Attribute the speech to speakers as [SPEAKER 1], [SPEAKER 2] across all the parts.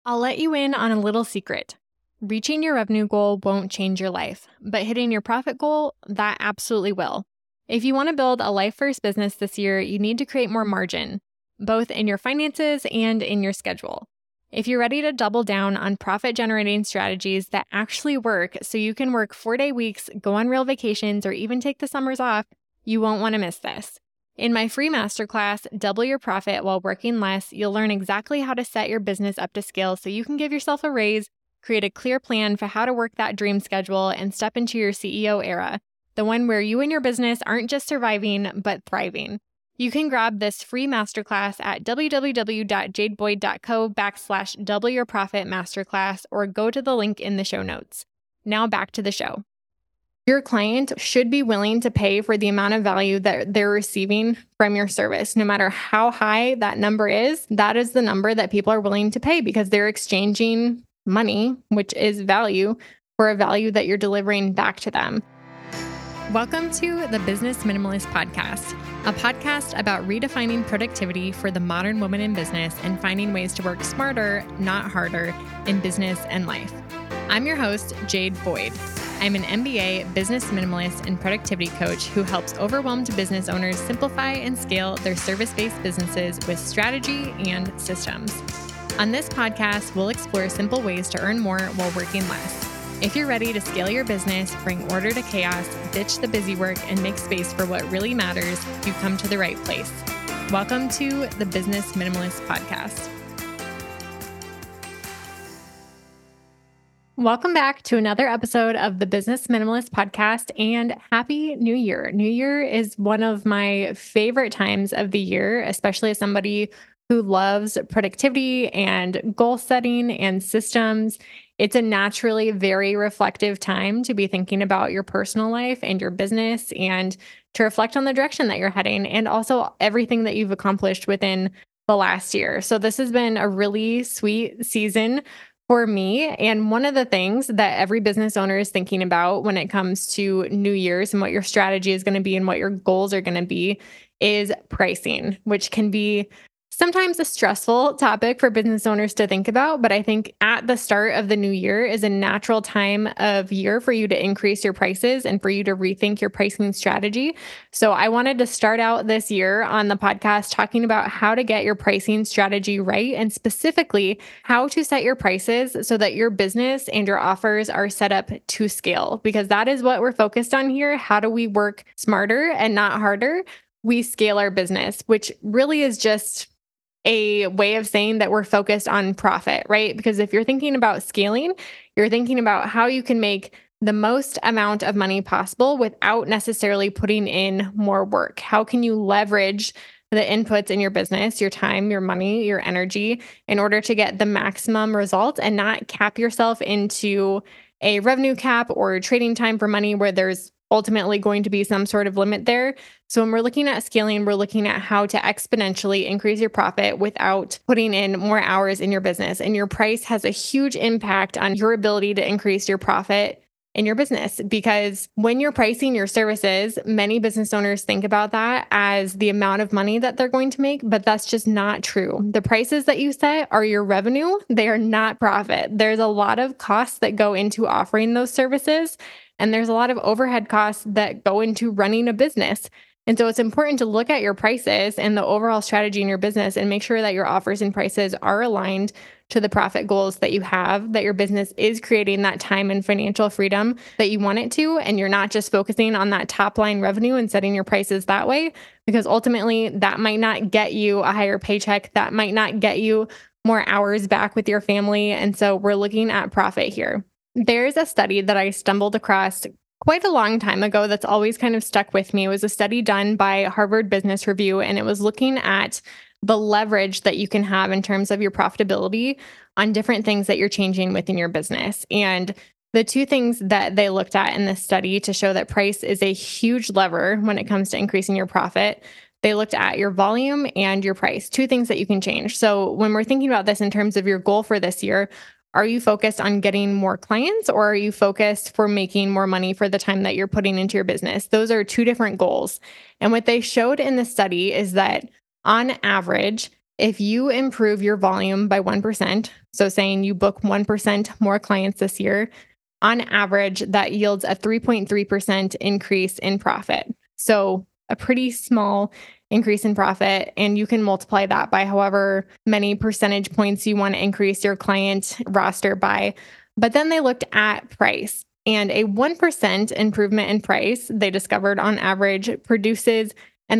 [SPEAKER 1] I'll let you in on a little secret. Reaching your revenue goal won't change your life, but hitting your profit goal, that absolutely will. If you want to build a life first business this year, you need to create more margin, both in your finances and in your schedule. If you're ready to double down on profit generating strategies that actually work so you can work 4-day weeks, go on real vacations, or even take the summers off, you won't want to miss this. In my free masterclass, Double Your Profit While Working Less, you'll learn exactly how to set your business up to scale so you can give yourself a raise, create a clear plan for how to work that dream schedule, and step into your CEO era, the one where you and your business aren't just surviving, but thriving. You can grab this free masterclass at www.jadeboyd.co/doubleyourprofit-masterclass or go to the link in the show notes. Now back to the show. Your client should be willing to pay for the amount of value that they're receiving from your service. No matter how high that number is, that is the number that people are willing to pay because they're exchanging money, which is value, for a value that you're delivering back to them. Welcome to the Business Minimalist Podcast, a podcast about redefining productivity for the modern woman in business and finding ways to work smarter, not harder, in business and life. I'm your host, Jade Boyd. I'm an MBA business minimalist and productivity coach who helps overwhelmed business owners simplify and scale their service-based businesses with strategy and systems. On this podcast, we'll explore simple ways to earn more while working less. If you're ready to scale your business, bring order to chaos, ditch the busy work, and make space for what really matters, you've come to the right place. Welcome to the Business Minimalist Podcast. Welcome back to another episode of the Business Minimalist Podcast, and Happy New Year. New Year is one of my favorite times of the year, especially as somebody who loves productivity and goal setting and systems. It's a naturally very reflective time to be thinking about your personal life and your business and to reflect on the direction that you're heading and also everything that you've accomplished within the last year. So this has been a really sweet season for me. And one of the things that every business owner is thinking about when it comes to New Year's and what your strategy is going to be and what your goals are going to be is pricing, which can be sometimes a stressful topic for business owners to think about, but I think at the start of the new year is a natural time of year for you to increase your prices and for you to rethink your pricing strategy. So I wanted to start out this year on the podcast talking about how to get your pricing strategy right and specifically how to set your prices so that your business and your offers are set up to scale, because that is what we're focused on here. How do we work smarter and not harder? We scale our business, which really is just a way of saying that we're focused on profit, right? Because if you're thinking about scaling, you're thinking about how you can make the most amount of money possible without necessarily putting in more work. How can you leverage the inputs in your business, your time, your money, your energy, in order to get the maximum results and not cap yourself into a revenue cap or trading time for money where there's ultimately going to be some sort of limit there. So when we're looking at scaling, we're looking at how to exponentially increase your profit without putting in more hours in your business. And your price has a huge impact on your ability to increase your profit in your business, because when you're pricing your services, many business owners think about that as the amount of money that they're going to make, but that's just not true. The prices that you set are your revenue. They are not profit. There's a lot of costs that go into offering those services. And there's a lot of overhead costs that go into running a business. And so it's important to look at your prices and the overall strategy in your business and make sure that your offers and prices are aligned to the profit goals that you have, that your business is creating that time and financial freedom that you want it to. And you're not just focusing on that top line revenue and setting your prices that way, because ultimately that might not get you a higher paycheck. That might not get you more hours back with your family. And so we're looking at profit here. There's a study that I stumbled across quite a long time ago that's always kind of stuck with me. It was a study done by Harvard Business Review, and it was looking at the leverage that you can have in terms of your profitability on different things that you're changing within your business. And the two things that they looked at in this study to show that price is a huge lever when it comes to increasing your profit, they looked at your volume and your price, two things that you can change. So when we're thinking about this in terms of your goal for this year, are you focused on getting more clients, or are you focused for making more money for the time that you're putting into your business? Those are two different goals. And what they showed in the study is that on average, if you improve your volume by 1%, so saying you book 1% more clients this year, on average, that yields a 3.3% increase in profit. So a pretty small increase in profit. And you can multiply that by however many percentage points you want to increase your client roster by. But then they looked at price. And a 1% improvement in price, they discovered on average, produces an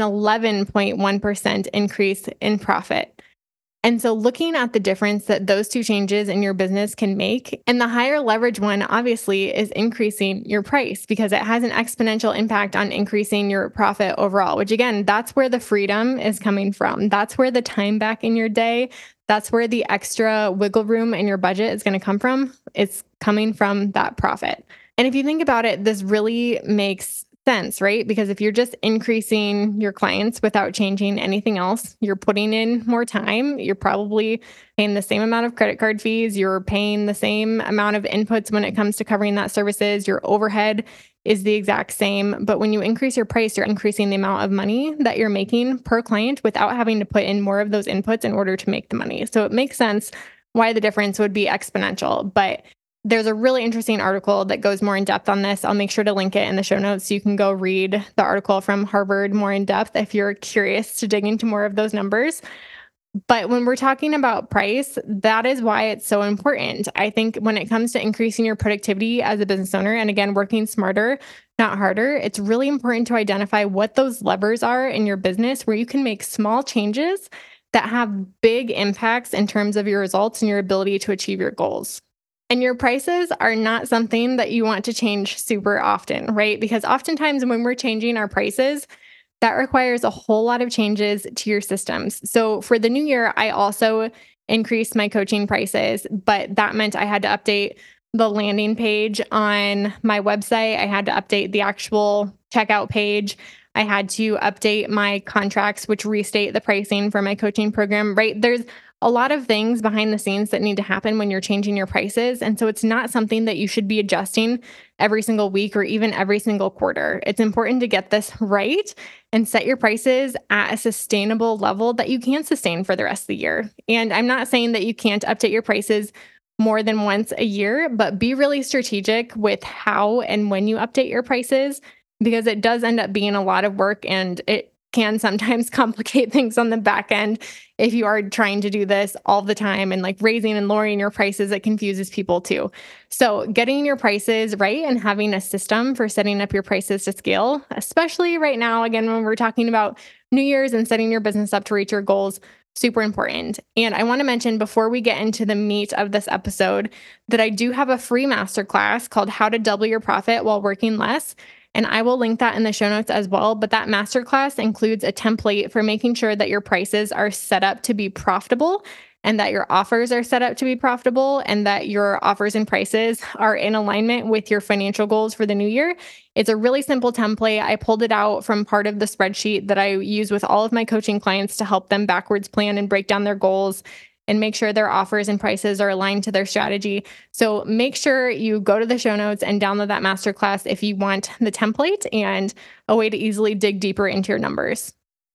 [SPEAKER 1] 11.1% increase in profit. And so looking at the difference that those two changes in your business can make, and the higher leverage one obviously is increasing your price because it has an exponential impact on increasing your profit overall, which again, that's where the freedom is coming from. That's where the time back in your day, that's where the extra wiggle room in your budget is going to come from. It's coming from that profit. And if you think about it, this really makes sense, right? Because if you're just increasing your clients without changing anything else, you're putting in more time, you're probably paying the same amount of credit card fees, you're paying the same amount of inputs when it comes to covering that services, your overhead is the exact same. But when you increase your price, you're increasing the amount of money that you're making per client without having to put in more of those inputs in order to make the money. So it makes sense why the difference would be exponential. But there's a really interesting article that goes more in depth on this. I'll make sure to link it in the show notes so you can go read the article from Harvard more in depth if you're curious to dig into more of those numbers. But when we're talking about price, that is why it's so important. I think when it comes to increasing your productivity as a business owner, and again, working smarter, not harder, it's really important to identify what those levers are in your business where you can make small changes that have big impacts in terms of your results and your ability to achieve your goals. And your prices are not something that you want to change super often, right? Because oftentimes when we're changing our prices, that requires a whole lot of changes to your systems. So for the new year, I also increased my coaching prices, but that meant I had to update the landing page on my website. I had to update the actual checkout page. I had to update my contracts, which restate the pricing for my coaching program, right? There's a lot of things behind the scenes that need to happen when you're changing your prices. And so it's not something that you should be adjusting every single week or even every single quarter. It's important to get this right and set your prices at a sustainable level that you can sustain for the rest of the year. And I'm not saying that you can't update your prices more than once a year, but be really strategic with how and when you update your prices because it does end up being a lot of work and it can sometimes complicate things on the back end if you are trying to do this all the time and like raising and lowering your prices, it confuses people too. So getting your prices right and having a system for setting up your prices to scale, especially right now, again, when we're talking about New Year's and setting your business up to reach your goals, super important. And I want to mention before we get into the meat of this episode that I do have a free masterclass called How to Double Your Profit While Working Less. And I will link that in the show notes as well. But that masterclass includes a template for making sure that your prices are set up to be profitable and that your offers are set up to be profitable and that your offers and prices are in alignment with your financial goals for the new year. It's a really simple template. I pulled it out from part of the spreadsheet that I use with all of my coaching clients to help them backwards plan and break down their goals and make sure their offers and prices are aligned to their strategy. So make sure you go to the show notes and download that masterclass if you want the template and a way to easily dig deeper into your numbers.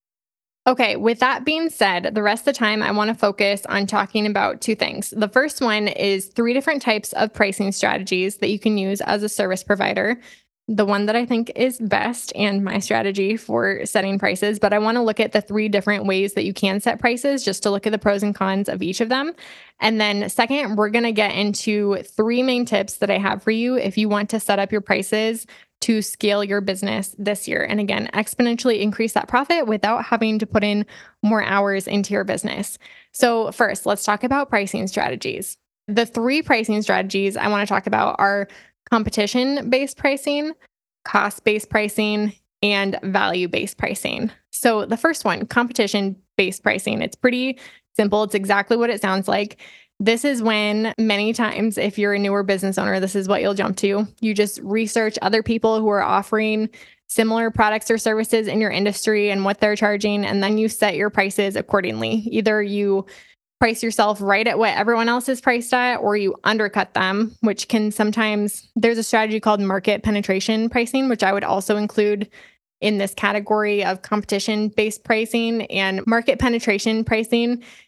[SPEAKER 1] Okay, with that being said, the rest of the time I want to focus on talking about two things. The first one is 3 different types of pricing strategies that you can use as a service provider. The one that I think is best and my strategy for setting prices, but I want to look at the 3 different ways that you can set prices just to look at the pros and cons of each of them. And then second, we're going to get into 3 main tips that I have for you if you want to set up your prices to scale your business this year. And again, exponentially increase that profit without having to put in more hours into your business. So first, let's talk about pricing strategies. The 3 pricing strategies I want to talk about are competition-based pricing, cost-based pricing, and value-based pricing. So the first one, competition-based pricing, it's pretty simple. It's exactly what it sounds like. This is when many times, if you're a newer business owner, this is what you'll jump to. You just research other people who are offering similar products or services in your industry and what they're charging, and then you set your prices accordingly. Either you price yourself right at what everyone else is priced at, or you undercut them, which can sometimes, there's a strategy called market penetration pricing, which I would also include in this category of competition-based pricing. And market penetration pricing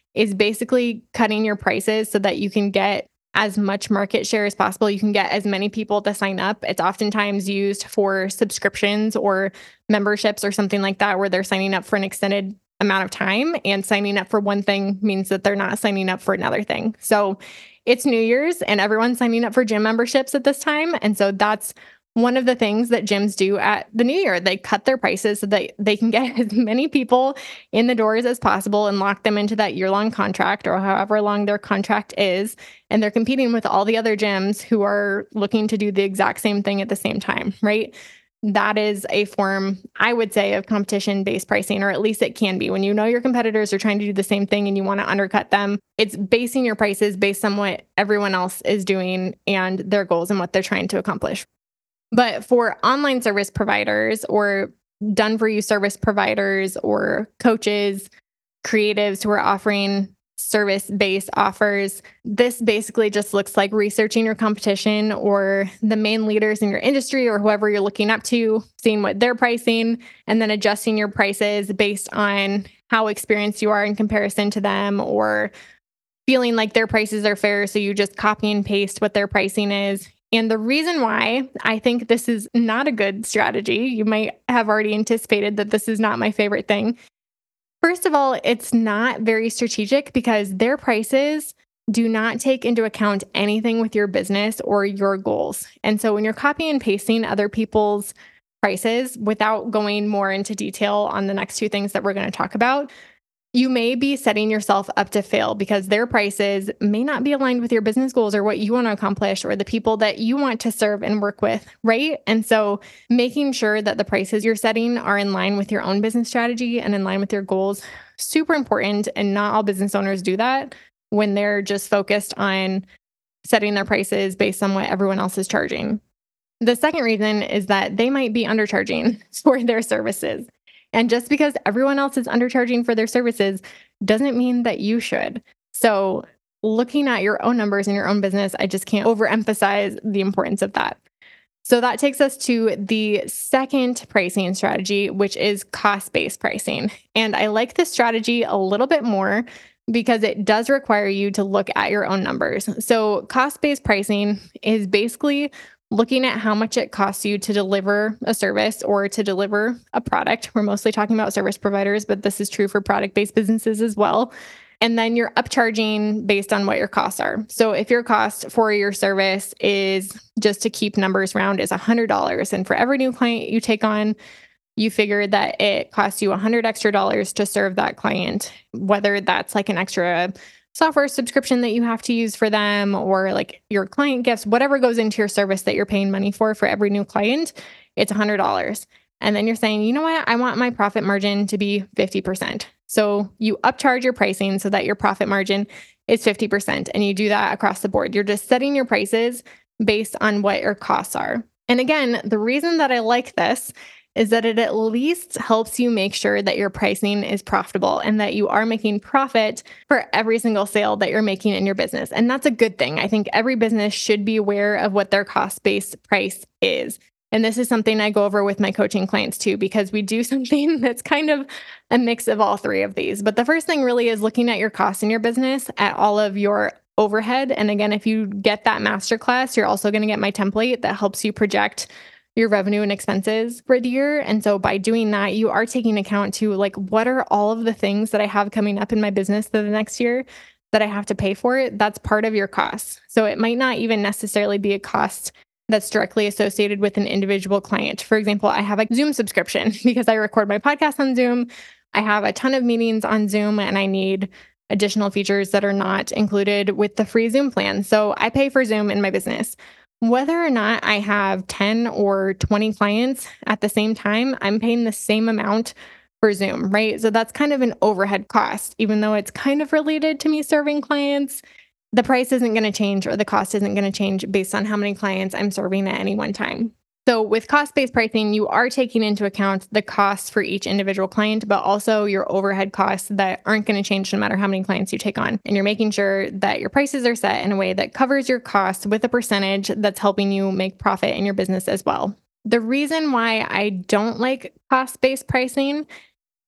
[SPEAKER 1] is basically cutting your prices so that you can get as much market share as possible. You can get as many people to sign up. It's oftentimes used for subscriptions or memberships or something like that, where they're signing up for an extended amount of time, and signing up for one thing means that they're not signing up for another thing. So it's New Year's and everyone's signing up for gym memberships at this time. And so that's one of the things that gyms do at the new year. They cut their prices so that they can get as many people in the doors as possible and lock them into that year-long contract or however long their contract is. And they're competing with all the other gyms who are looking to do the exact same thing at the same time, right? That is a form, I would say, of competition-based pricing, or at least it can be. When you know your competitors are trying to do the same thing and you want to undercut them, it's basing your prices based on what everyone else is doing and their goals and what they're trying to accomplish. But for online service providers or done for you service providers or coaches, creatives who are offering service-based offers, this basically just looks like researching your competition or the main leaders in your industry or whoever you're looking up to, seeing what they're pricing, and then adjusting your prices based on how experienced you are in comparison to them, or feeling like their prices are fair, so you just copy and paste what their pricing is. And the reason why I think this is not a good strategy, you might have already anticipated that this is not my favorite thing. First of all, it's not very strategic because their prices do not take into account anything with your business or your goals. And so when you're copying and pasting other people's prices without going more into detail on the next two things that we're going to talk about, you may be setting yourself up to fail because their prices may not be aligned with your business goals or what you want to accomplish or the people that you want to serve and work with, right? And so making sure that the prices you're setting are in line with your own business strategy and in line with your goals, super important. And not all business owners do that when they're just focused on setting their prices based on what everyone else is charging. The second reason is that they might be undercharging for their services. And just because everyone else is undercharging for their services doesn't mean that you should. So looking at your own numbers in your own business, I just can't overemphasize the importance of that. So that takes us to the second pricing strategy, which is cost-based pricing. And I like this strategy a little bit more because it does require you to look at your own numbers. So cost-based pricing is basically looking at how much it costs you to deliver a service or to deliver a product. We're mostly talking about service providers, but this is true for product-based businesses as well. And then you're upcharging based on what your costs are. So if your cost for your service is, just to keep numbers round, is $100, and for every new client you take on, you figure that it costs you $100 extra to serve that client, whether that's like an extra software subscription that you have to use for them, or like your client gifts, whatever goes into your service that you're paying money for every new client, it's $100. And then you're saying, you know what, I want my profit margin to be 50%. So you upcharge your pricing so that your profit margin is 50%. And you do that across the board. You're just setting your prices based on what your costs are. And again, the reason that I like this is that it at least helps you make sure that your pricing is profitable and that you are making profit for every single sale that you're making in your business. And that's a good thing. I think every business should be aware of what their cost-based price is. And this is something I go over with my coaching clients too, because we do something that's kind of a mix of all three of these. But the first thing really is looking at your costs in your business, at all of your overhead. And again, if you get that masterclass, you're also going to get my template that helps you project your revenue and expenses for the year. And so by doing that, you are taking account to like, what are all of the things that I have coming up in my business for the next year that I have to pay for? That's part of your costs. So it might not even necessarily be a cost that's directly associated with an individual client. For example, I have a Zoom subscription because I record my podcast on Zoom. I have a ton of meetings on Zoom and I need additional features that are not included with the free Zoom plan. So I pay for Zoom in my business. Whether or not I have 10 or 20 clients at the same time, I'm paying the same amount for Zoom, right? So that's kind of an overhead cost, even though it's kind of related to me serving clients. The price isn't going to change, or the cost isn't going to change based on how many clients I'm serving at any one time. So with cost-based pricing, you are taking into account the costs for each individual client, but also your overhead costs that aren't going to change no matter how many clients you take on. And you're making sure that your prices are set in a way that covers your costs with a percentage that's helping you make profit in your business as well. The reason why I don't like cost-based pricing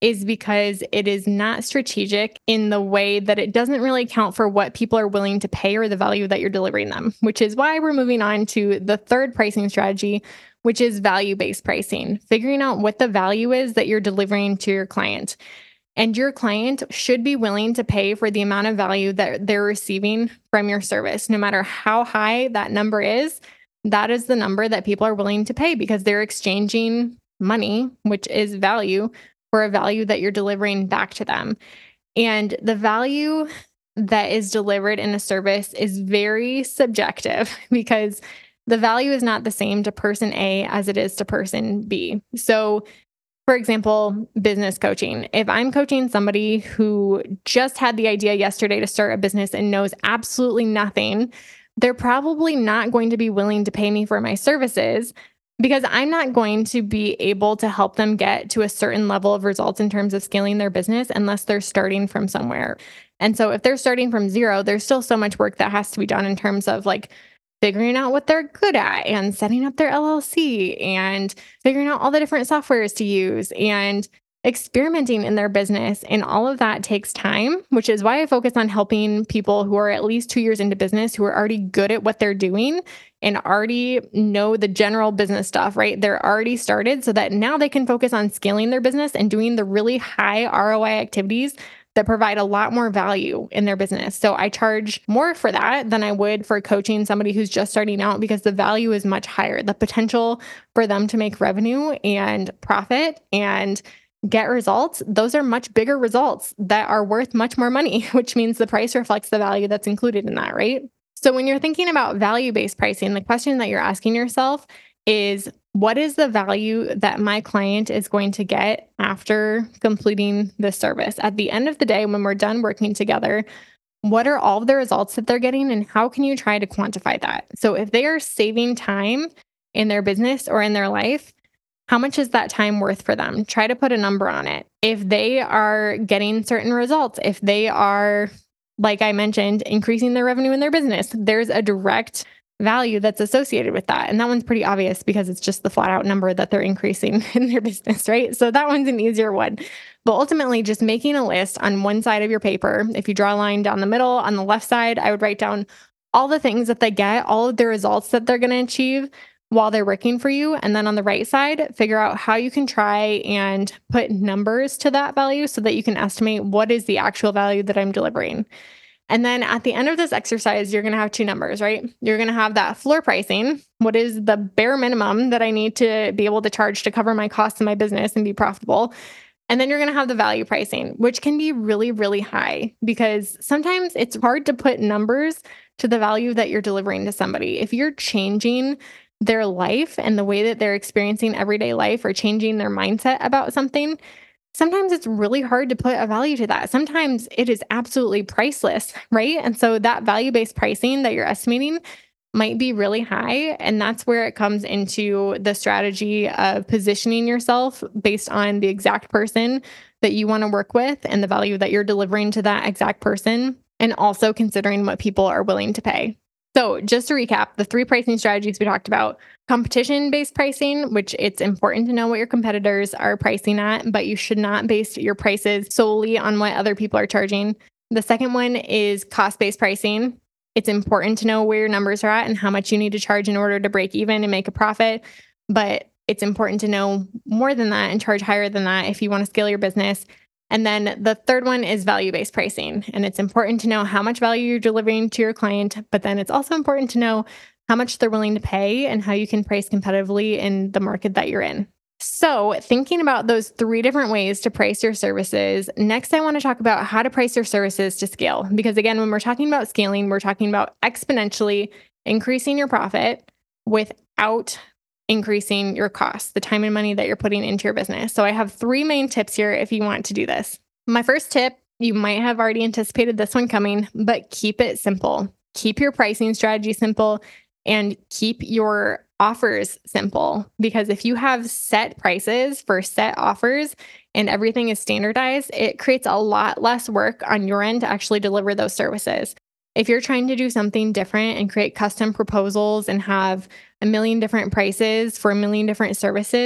[SPEAKER 1] is because it is not strategic in the way that it doesn't really account for what people are willing to pay or the value that you're delivering them, which is why we're moving on to the third pricing strategy, which is value-based pricing, figuring out what the value is that you're delivering to your client. And your client should be willing to pay for the amount of value that they're receiving from your service. No matter how high that number is, that is the number that people are willing to pay because they're exchanging money, which is value, for a value that you're delivering back to them. And the value that is delivered in a service is very subjective because the value is not the same to person A as it is to person B. So, for example, business coaching. If I'm coaching somebody who just had the idea yesterday to start a business and knows absolutely nothing, they're probably not going to be willing to pay me for my services because I'm not going to be able to help them get to a certain level of results in terms of scaling their business unless they're starting from somewhere. And so if they're starting from zero, there's still so much work that has to be done in terms of like figuring out what they're good at and setting up their LLC and figuring out all the different softwares to use and experimenting in their business. And all of that takes time, which is why I focus on helping people who are at least 2 years into business, who are already good at what they're doing and already know the general business stuff, right? They're already started so that now they can focus on scaling their business and doing the really high ROI activities that provide a lot more value in their business. So I charge more for that than I would for coaching somebody who's just starting out because the value is much higher. The potential for them to make revenue and profit and get results, those are much bigger results that are worth much more money, which means the price reflects the value that's included in that, right? So when you're thinking about value-based pricing, the question that you're asking yourself is, what is the value that my client is going to get after completing this service? At the end of the day, when we're done working together, what are all of the results that they're getting and how can you try to quantify that? So if they are saving time in their business or in their life, how much is that time worth for them? Try to put a number on it. If they are getting certain results, if they are, like I mentioned, increasing their revenue in their business, there's a direct value that's associated with that. And that one's pretty obvious because it's just the flat out number that they're increasing in their business, right? So that one's an easier one. But ultimately, just making a list on one side of your paper, if you draw a line down the middle, on the left side, I would write down all the things that they get, all of the results that they're going to achieve while they're working for you. And then on the right side, figure out how you can try and put numbers to that value so that you can estimate what is the actual value that I'm delivering. And then at the end of this exercise, you're going to have two numbers, right? You're going to have that floor pricing. What is the bare minimum that I need to be able to charge to cover my costs in my business and be profitable? And then you're going to have the value pricing, which can be really, really high because sometimes it's hard to put numbers to the value that you're delivering to somebody. If you're changing their life and the way that they're experiencing everyday life or changing their mindset about something, sometimes it's really hard to put a value to that. Sometimes it is absolutely priceless, right? And so that value-based pricing that you're estimating might be really high. And that's where it comes into the strategy of positioning yourself based on the exact person that you want to work with and the value that you're delivering to that exact person, and also considering what people are willing to pay. So just to recap, the three pricing strategies we talked about: competition-based pricing, which it's important to know what your competitors are pricing at, but you should not base your prices solely on what other people are charging. The second one is cost-based pricing. It's important to know where your numbers are at and how much you need to charge in order to break even and make a profit. But it's important to know more than that and charge higher than that if you want to scale your business. And then the third one is value-based pricing. And it's important to know how much value you're delivering to your client, but then it's also important to know how much they're willing to pay and how you can price competitively in the market that you're in. So thinking about those three different ways to price your services, next I want to talk about how to price your services to scale. Because again, when we're talking about scaling, we're talking about exponentially increasing your profit without increasing your costs, the time and money that you're putting into your business. So I have three main tips here if you want to do this. My first tip, you might have already anticipated this one coming, but keep it simple. Keep your pricing strategy simple and keep your offers simple. Because if you have set prices for set offers and everything is standardized, it creates a lot less work on your end to actually deliver those services. If you're trying to do something different and create custom proposals and have a million different prices for a million different services,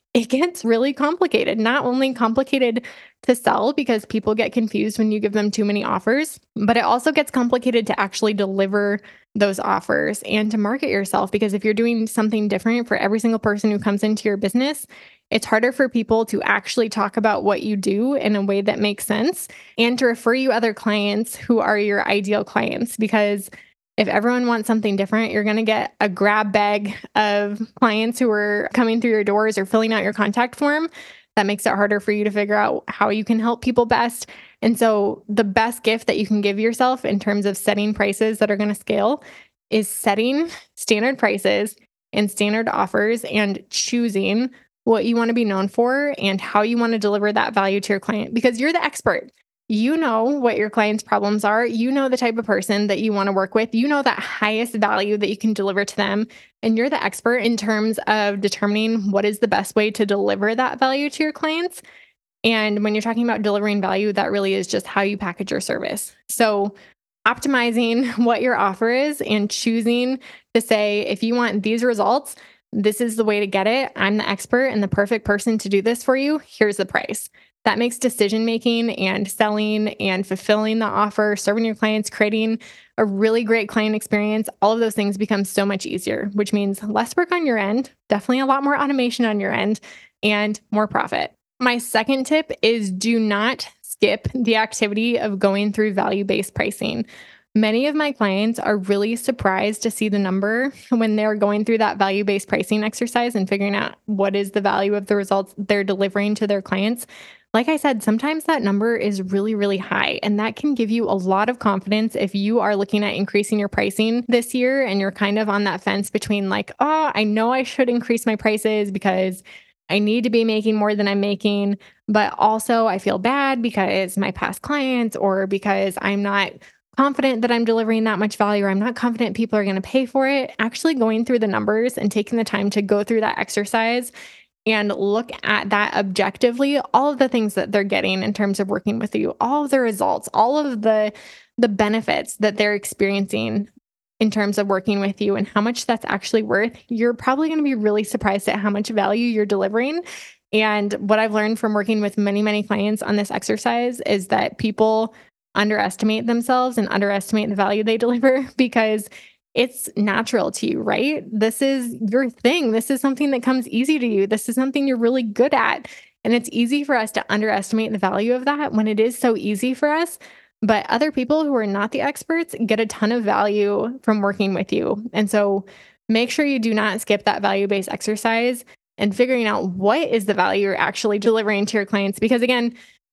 [SPEAKER 1] it gets really complicated. Not only complicated to sell because people get confused when you give them too many offers, but it also gets complicated to actually deliver those offers and to market yourself. Because if you're doing something different for every single person who comes into your business, it's harder for people to actually talk about what you do in a way that makes sense and to refer you other clients who are your ideal clients. Because if everyone wants something different, you're going to get a grab bag of clients who are coming through your doors or filling out your contact form. That makes it harder for you to figure out how you can help people best. And so, the best gift that you can give yourself in terms of setting prices that are going to scale is setting standard prices and standard offers and choosing what you want to be known for and how you want to deliver that value to your client because you're the expert. You know what your client's problems are. You know the type of person that you want to work with. You know that highest value that you can deliver to them. And you're the expert in terms of determining what is the best way to deliver that value to your clients. And when you're talking about delivering value, that really is just how you package your service. So, optimizing what your offer is and choosing to say, if you want these results, this is the way to get it. I'm the expert and the perfect person to do this for you. Here's the price. That makes decision making and selling and fulfilling the offer, serving your clients, creating a really great client experience. All of those things become so much easier, which means less work on your end, definitely a lot more automation on your end, and more profit. My second tip is do not skip the activity of going through value-based pricing. Many of my clients are really surprised to see the number when they're going through that value-based pricing exercise and figuring out what is the value of the results they're delivering to their clients. Like I said, sometimes that number is really, really high, and that can give you a lot of confidence if you are looking at increasing your pricing this year and you're kind of on that fence between like, oh, I know I should increase my prices because I need to be making more than I'm making, but also I feel bad because my past clients or because I'm not confident that I'm delivering that much value or I'm not confident people are going to pay for it. Actually going through the numbers and taking the time to go through that exercise and look at that objectively, all of the things that they're getting in terms of working with you, all of the results, all of the benefits that they're experiencing in terms of working with you and how much that's actually worth, you're probably going to be really surprised at how much value you're delivering. And what I've learned from working with many, many clients on this exercise is that people underestimate themselves and underestimate the value they deliver because it's natural to you, right? This is your thing. This is something that comes easy to you. This is something you're really good at. And it's easy for us to underestimate the value of that when it is so easy for us. But other people who are not the experts get a ton of value from working with you. And so make sure you do not skip that value-based exercise and figuring out what is the value you're actually delivering to your clients. Because again,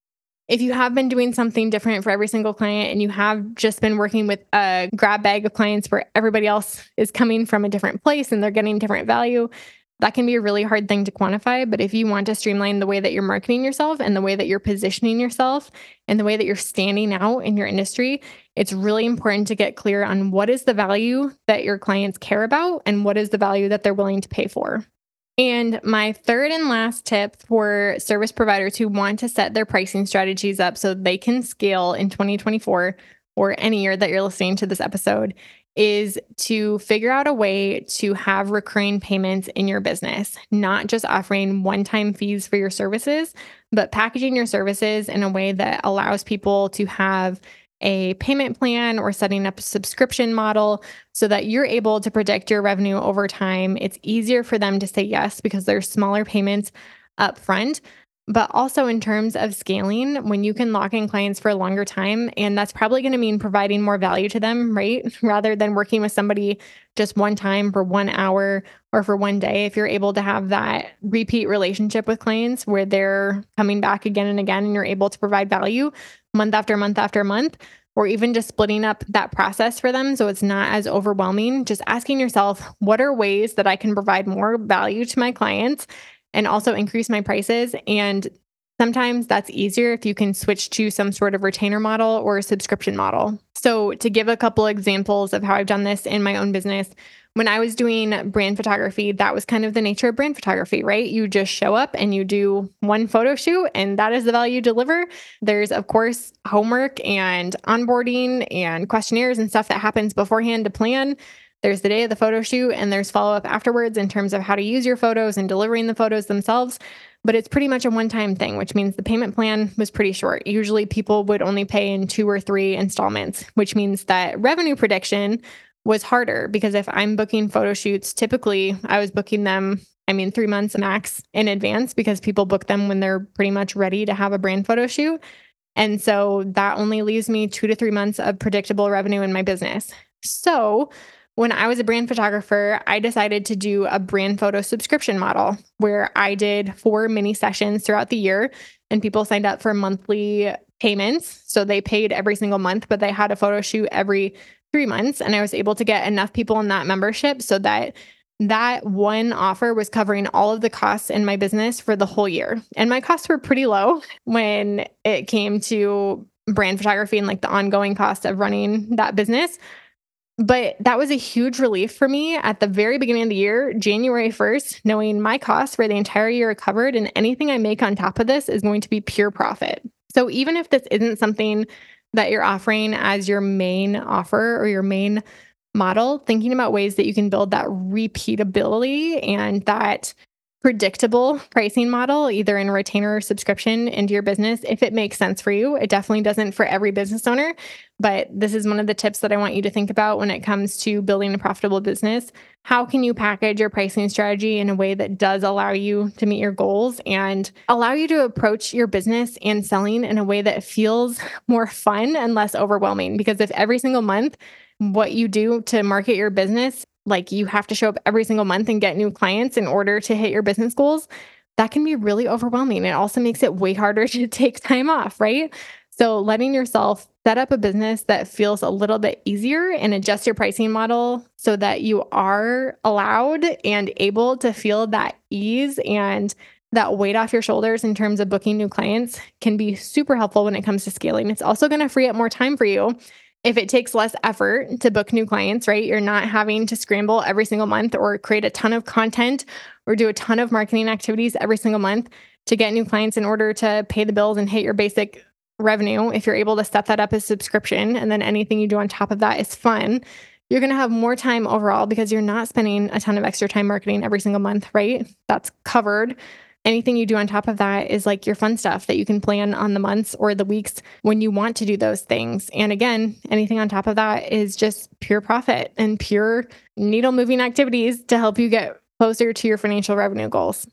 [SPEAKER 1] if you have been doing something different for every single client and you have just been working with a grab bag of clients where everybody else is coming from a different place and they're getting different value, that can be a really hard thing to quantify. But if you want to streamline the way that you're marketing yourself and the way that you're positioning yourself and the way that you're standing out in your industry, it's really important to get clear on what is the value that your clients care about and what is the value that they're willing to pay for. And my third and last tip for service providers who want to set their pricing strategies up so they can scale in 2024 or any year that you're listening to this episode is to figure out a way to have recurring payments in your business, not just offering one-time fees for your services, but packaging your services in a way that allows people to have a payment plan or setting up a subscription model so that you're able to predict your revenue over time. It's easier for them to say yes because there's smaller payments up front. But also in terms of scaling, when you can lock in clients for a longer time, and that's probably going to mean providing more value to them, right? Rather than working with somebody just one time for 1 hour or for one day. If you're able to have that repeat relationship with clients where they're coming back again and again and you're able to provide value month after month after month, or even just splitting up that process for them so it's not as overwhelming, just asking yourself, what are ways that I can provide more value to my clients and also increase my prices? And sometimes that's easier if you can switch to some sort of retainer model or a subscription model. So to give a couple examples of how I've done this in my own business, when I was doing brand photography, that was kind of the nature of brand photography, right? You just show up and you do one photo shoot and that is the value you deliver. There's of course homework and onboarding and questionnaires and stuff that happens beforehand to plan. There's the day of the photo shoot and there's follow-up afterwards in terms of how to use your photos and delivering the photos themselves. But it's pretty much a one-time thing, which means the payment plan was pretty short. Usually people would only pay in 2 or 3 installments, which means that revenue prediction was harder because if I'm booking photo shoots, typically I was booking them, 3 months max in advance because people book them when they're pretty much ready to have a brand photo shoot. And so that only leaves me 2 to 3 months of predictable revenue in my business. So when I was a brand photographer, I decided to do a brand photo subscription model where I did 4 mini sessions throughout the year and people signed up for monthly payments. So they paid every single month, but they had a photo shoot every 3 months. And I was able to get enough people in that membership so that one offer was covering all of the costs in my business for the whole year. And my costs were pretty low when it came to brand photography and like the ongoing cost of running that business. But that was a huge relief for me at the very beginning of the year, January 1st, knowing my costs for the entire year are covered and anything I make on top of this is going to be pure profit. So even if this isn't something that you're offering as your main offer or your main model, thinking about ways that you can build that repeatability and that predictable pricing model, either in a retainer or subscription into your business, if it makes sense for you. It definitely doesn't for every business owner, but this is one of the tips that I want you to think about when it comes to building a profitable business. How can you package your pricing strategy in a way that does allow you to meet your goals and allow you to approach your business and selling in a way that feels more fun and less overwhelming? Because if every single month, what you do to market your business, like you have to show up every single month and get new clients in order to hit your business goals, that can be really overwhelming. It also makes it way harder to take time off, right? So letting yourself set up a business that feels a little bit easier and adjust your pricing model so that you are allowed and able to feel that ease and that weight off your shoulders in terms of booking new clients can be super helpful when it comes to scaling. It's also going to free up more time for you if it takes less effort to book new clients, right? You're not having to scramble every single month or create a ton of content or do a ton of marketing activities every single month to get new clients in order to pay the bills and hit your basic revenue. If you're able to set that up as subscription and then anything you do on top of that is fun, you're going to have more time overall because you're not spending a ton of extra time marketing every single month, right? That's covered. Anything you do on top of that is like your fun stuff that you can plan on the months or the weeks when you want to do those things. And again, anything on top of that is just pure profit and pure needle moving activities to help you get closer to your financial revenue goals.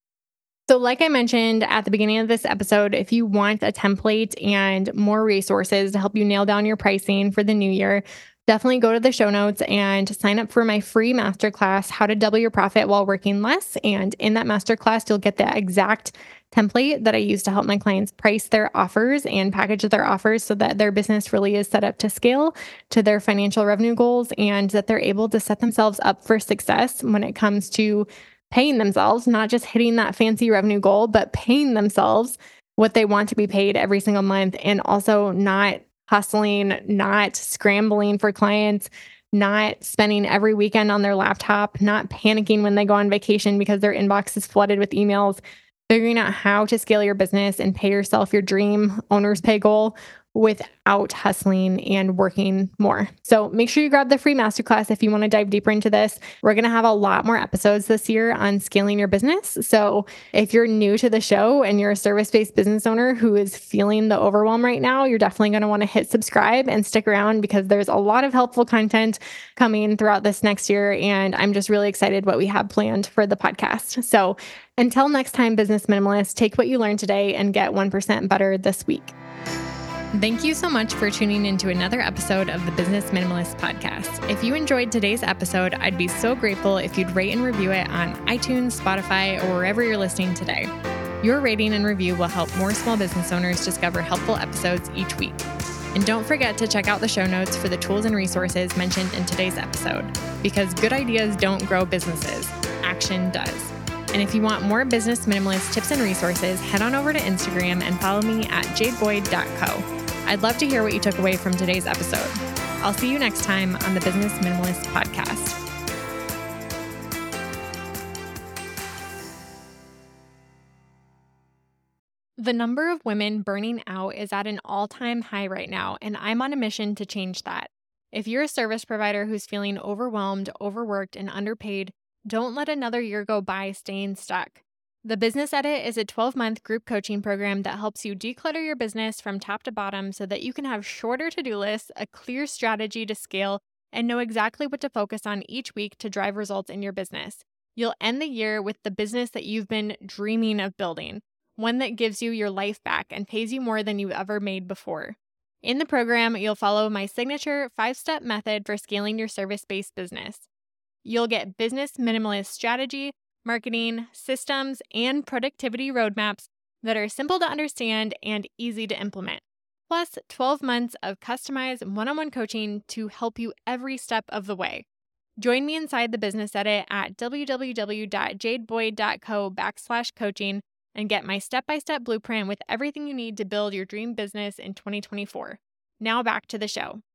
[SPEAKER 1] So like I mentioned at the beginning of this episode, if you want a template and more resources to help you nail down your pricing for the new year, definitely go to the show notes and sign up for my free masterclass, How to Double Your Profit While Working Less. And in that masterclass, you'll get the exact template that I use to help my clients price their offers and package their offers so that their business really is set up to scale to their financial revenue goals and that they're able to set themselves up for success when it comes to paying themselves, not just hitting that fancy revenue goal, but paying themselves what they want to be paid every single month and also not hustling, not scrambling for clients, not spending every weekend on their laptop, not panicking when they go on vacation because their inbox is flooded with emails, figuring out how to scale your business and pay yourself your dream owner's pay goal without hustling and working more. So make sure you grab the free masterclass if you want to dive deeper into this. We're going to have a lot more episodes this year on scaling your business. So if you're new to the show and you're a service-based business owner who is feeling the overwhelm right now, you're definitely going to want to hit subscribe and stick around because there's a lot of helpful content coming throughout this next year. And I'm just really excited what we have planned for the podcast. So until next time, business minimalists, take what you learned today and get 1% better this week. Thank you so much for tuning into another episode of the Business Minimalist Podcast. If you enjoyed today's episode, I'd be so grateful if you'd rate and review it on iTunes, Spotify, or wherever you're listening today. Your rating and review will help more small business owners discover helpful episodes each week. And don't forget to check out the show notes for the tools and resources mentioned in today's episode, because good ideas don't grow businesses, action does. And if you want more business minimalist tips and resources, head on over to Instagram and follow me at jadeboyd.co. I'd love to hear what you took away from today's episode. I'll see you next time on the Business Minimalist Podcast. The number of women burning out is at an all-time high right now, and I'm on a mission to change that. If you're a service provider who's feeling overwhelmed, overworked, and underpaid, don't let another year go by staying stuck. The Business Edit is a 12-month group coaching program that helps you declutter your business from top to bottom so that you can have shorter to-do lists, a clear strategy to scale, and know exactly what to focus on each week to drive results in your business. You'll end the year with the business that you've been dreaming of building, one that gives you your life back and pays you more than you ever made before. In the program, you'll follow my signature 5-step method for scaling your service-based business. You'll get business minimalist strategy, marketing, systems, and productivity roadmaps that are simple to understand and easy to implement. Plus, 12 months of customized one-on-one coaching to help you every step of the way. Join me inside the Business Edit at www.jadeboyd.co/coaching and get my step-by-step blueprint with everything you need to build your dream business in 2024. Now back to the show.